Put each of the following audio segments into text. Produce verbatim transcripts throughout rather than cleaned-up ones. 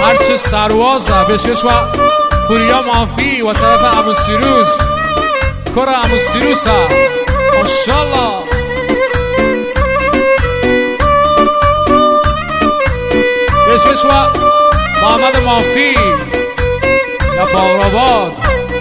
هرچه سروازه بشکش و پوریا مافی و طرف ابو سیروس کار ابو سیروس ها ماشاءالله. بشکش و محمد مافی یا باورآباد.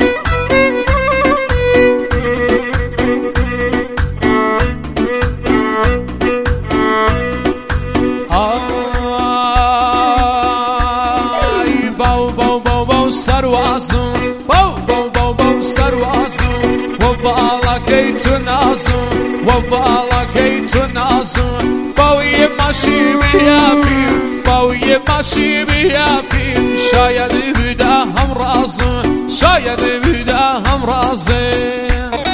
سروازم باو باو باو باو سروازم و بالا کی تو نازم و بالا کی تو نازم باوی ماشی بیابیم باوی ماشی بیابیم شاید بوده هم رازم شاید بوده هم رازم.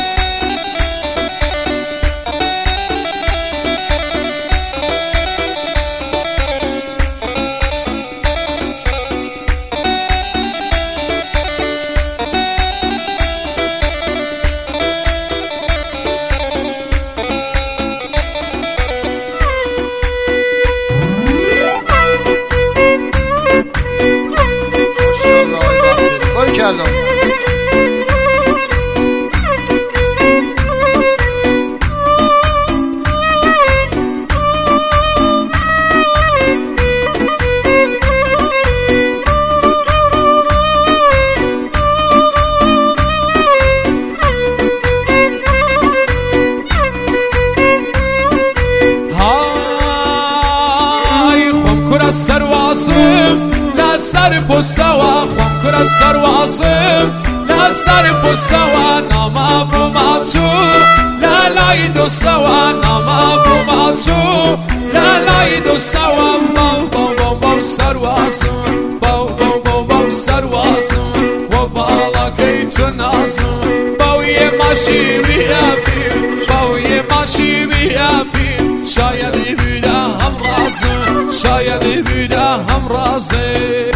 سروازم لسر پستوا خم کر سروازم لسر پستوا ناما بوماتو لالای دو سوا ناما بوماتو لالای دو سوا باو باو باو باو سروازم باو باو باو باو سروازم و بالا کی تو نازم باوی ماشی بیابیم باوی ماشی بیابیم شاید بوده هم رازم شاید بوده هم رازم.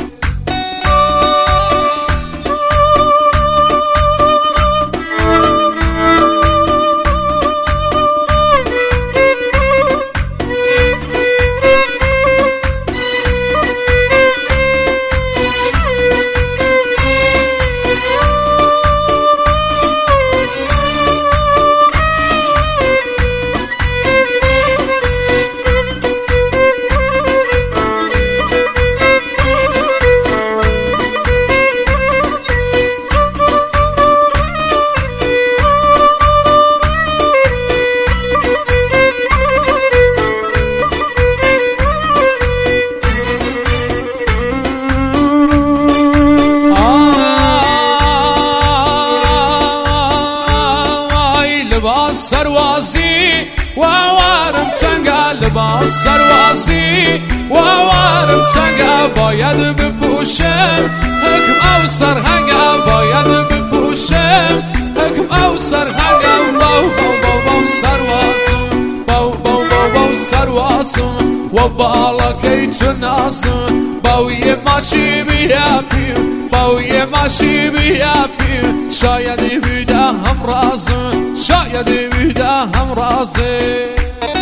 سروازی و وارم چنگا لباس سروازی و وارم چنگا باید بپوشم حکم او سرهنگا باید بپوشم حکم او سرهنگا باو باو باو باو سروازم باو باو باو باو سروازم و بالا کی تو نازم باوی ماشی بیابیم باوی ماشی بیابیم شاید بوده هم رازم شاید بوده هم رازم.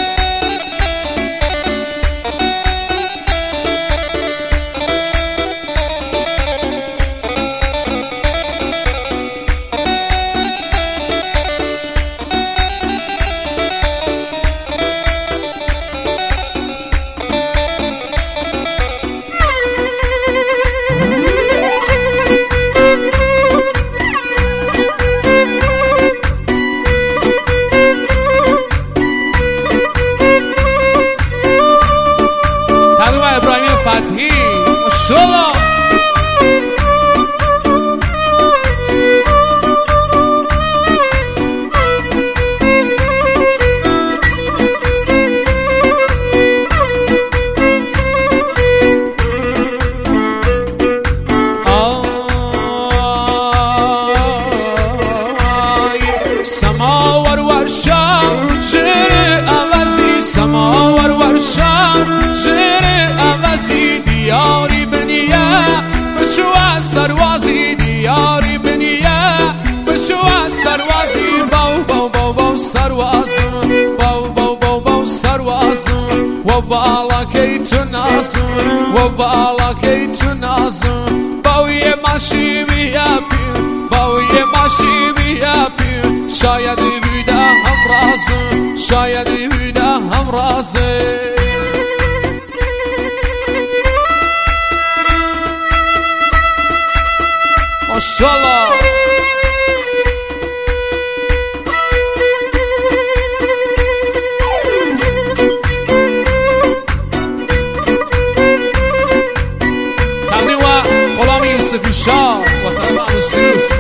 فتحی ماشاءالله. سماور ورشام شعر عوضی سماور ورشام شعر عوضی دیاری بنیه بشو از سروازی دیاری بنیه بشو از سروازی باو باو باو باو سروازم باو باو باو باو سروازم و بالا کی تو نازم نازم و بالا کی تو نازم باوی ماشی بیا پیر باوی ماشی بیا پیر شاید بوده هم رازم شاید بوده هم رازم ماشاءالله تقدیم و غلام یوسفی شاه و طرف هموسیروس